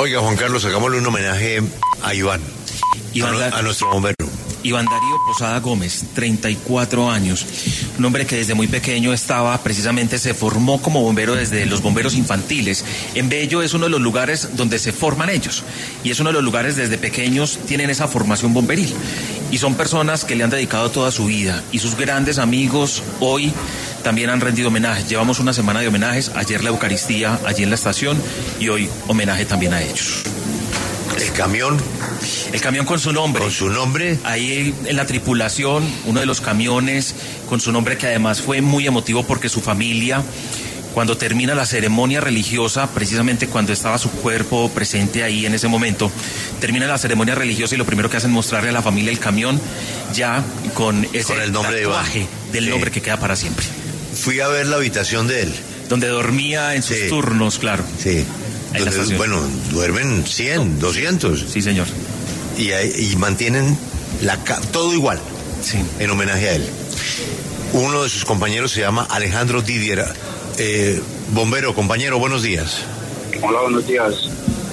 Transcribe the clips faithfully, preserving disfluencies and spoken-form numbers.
Oiga, Juan Carlos, hagámosle un homenaje a Iván, Iván a, a nuestro bombero. Iván Darío Posada Gómez, treinta y cuatro años, un hombre que desde muy pequeño estaba, precisamente se formó como bombero desde los bomberos infantiles. En Bello es uno de los lugares donde se forman ellos, y es uno de los lugares desde pequeños tienen esa formación bomberil, y son personas que le han dedicado toda su vida, y sus grandes amigos hoy también han rendido homenaje. Llevamos una semana de homenajes, ayer la Eucaristía allí en la estación, y hoy homenaje también a ellos. El camión. El camión con su nombre. Con su nombre. Ahí en la tripulación, uno de los camiones con su nombre, que además fue muy emotivo porque su familia, cuando termina la ceremonia religiosa, precisamente cuando estaba su cuerpo presente ahí en ese momento, termina la ceremonia religiosa y lo primero que hacen es mostrarle a la familia el camión ya con ese con el nombre tatuaje de del sí. nombre que queda para siempre. Fui a ver la habitación de él. Donde dormía en sus sí. turnos, claro. Sí. Donde, bueno, duermen cien, doscientos. Sí, señor. Y, y mantienen la, todo igual, sí. en homenaje a él. Uno de sus compañeros se llama Alejandro Didier. Eh, bombero, compañero, buenos días. Hola, buenos días.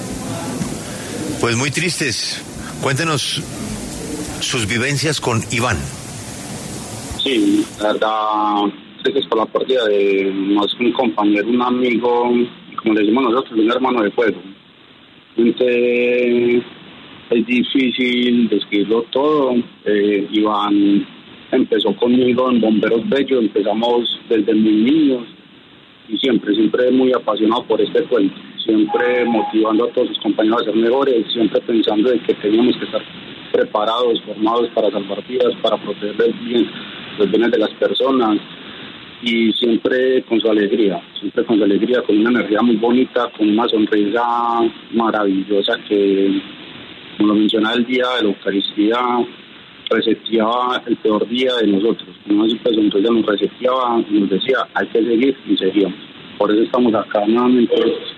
Pues muy tristes. Cuéntenos sus vivencias con Iván. Sí, la verdad, tristes por la partida de más un compañero, un amigo, como le decimos nosotros, un hermano de fuego. Entonces, es difícil describirlo todo. Eh, Iván empezó conmigo en Bomberos Bello, empezamos desde muy niños y siempre, siempre muy apasionado por este cuento, siempre motivando a todos sus compañeros a ser mejores, siempre pensando de que teníamos que estar preparados, formados para salvar vidas, para proteger el bien, los bienes de las personas, y siempre con su alegría, siempre con su alegría, con una energía muy bonita, con una sonrisa maravillosa que, como lo mencionaba el día de la Eucaristía, reseteaba el peor día de nosotros. Con una simple sonrisa nos reseteaba y nos decía, hay que seguir, y seguíamos. Por eso estamos acá nuevamente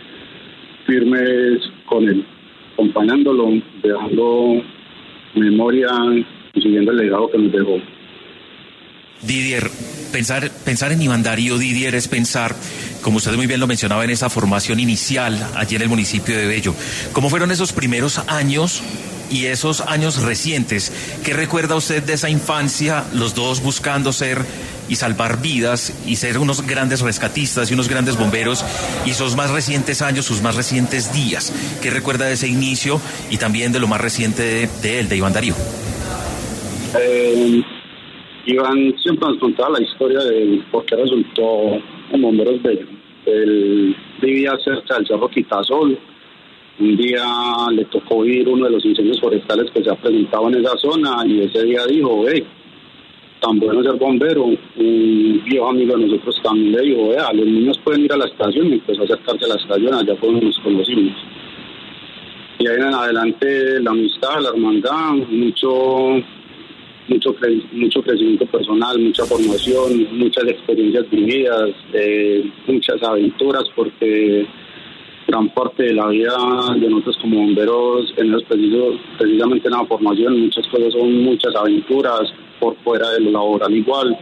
firmes con él, acompañándolo, dejando memoria y siguiendo el legado que nos dejó. Didier, pensar, pensar en Iván Darío, Didier, es pensar, como usted muy bien lo mencionaba, en esa formación inicial allí en el municipio de Bello. ¿Cómo fueron esos primeros años y esos años recientes? ¿Qué recuerda usted de esa infancia, los dos buscando ser y salvar vidas y ser unos grandes rescatistas y unos grandes bomberos, y esos más recientes años, sus más recientes días? ¿Qué recuerda de ese inicio y también de lo más reciente de, de él, de Iván Darío? Eh... Iván siempre nos contaba la historia de por qué resultó en Bomberos Bello. Él vivía cerca del Cerro Quitasol. Un día le tocó ir uno de los incendios forestales que se ha presentado en esa zona, y ese día dijo, hey, tan bueno ser bombero. Un viejo amigo de nosotros también le dijo, vea, los niños pueden ir a la estación, y empezó a acercarse a la estación, allá fue donde nos conocimos. Y ahí en adelante la amistad, la hermandad, mucho... Mucho, cre- mucho crecimiento personal, mucha formación, muchas experiencias vividas, eh, muchas aventuras, porque gran parte de la vida de nosotros como bomberos en esos precisos, precisamente en la formación, muchas cosas son muchas aventuras por fuera de lo laboral igual.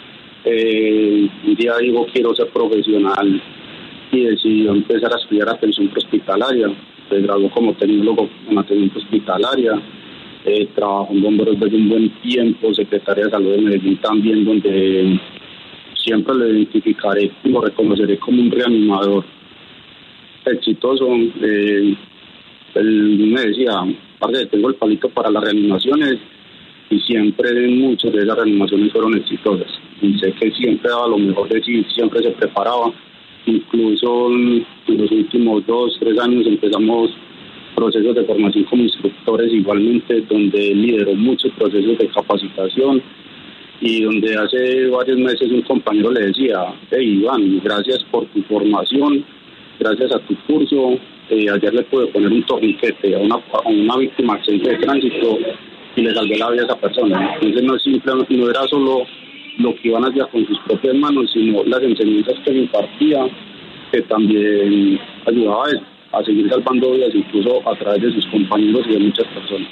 Eh, un día digo, quiero ser profesional, y decidió empezar a estudiar atención prehospitalaria. Se graduó como tecnólogo en atención prehospitalaria. Eh, trabajó en Bomberos desde un buen tiempo, Secretaría de Salud de Medellín también, donde siempre lo identificaré y lo reconoceré como un reanimador exitoso. Eh, él me decía, aparte de que tengo el palito para las reanimaciones, y siempre muchas de esas reanimaciones fueron exitosas, y sé que siempre daba lo mejor de sí, siempre se preparaba. Incluso en los últimos dos, tres años empezamos procesos de formación como instructores igualmente, donde lideró muchos procesos de capacitación, y donde hace varios meses un compañero le decía, hey Iván, gracias por tu formación, gracias a tu curso, eh, ayer le pude poner un torniquete a una, a una víctima de accidente de tránsito y le salvé la vida a esa persona. Entonces no, simplemente, no era solo lo que Iván hacía con sus propias manos, sino las enseñanzas que le impartía, que también ayudaba a él a seguir salvando vidas, incluso a través de sus compañeros y de muchas personas.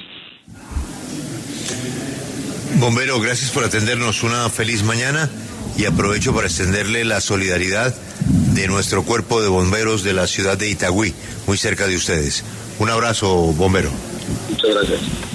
Bombero, gracias por atendernos. Una feliz mañana, y aprovecho para extenderle la solidaridad de nuestro cuerpo de bomberos de la ciudad de Itagüí, muy cerca de ustedes. Un abrazo, bombero. Muchas gracias.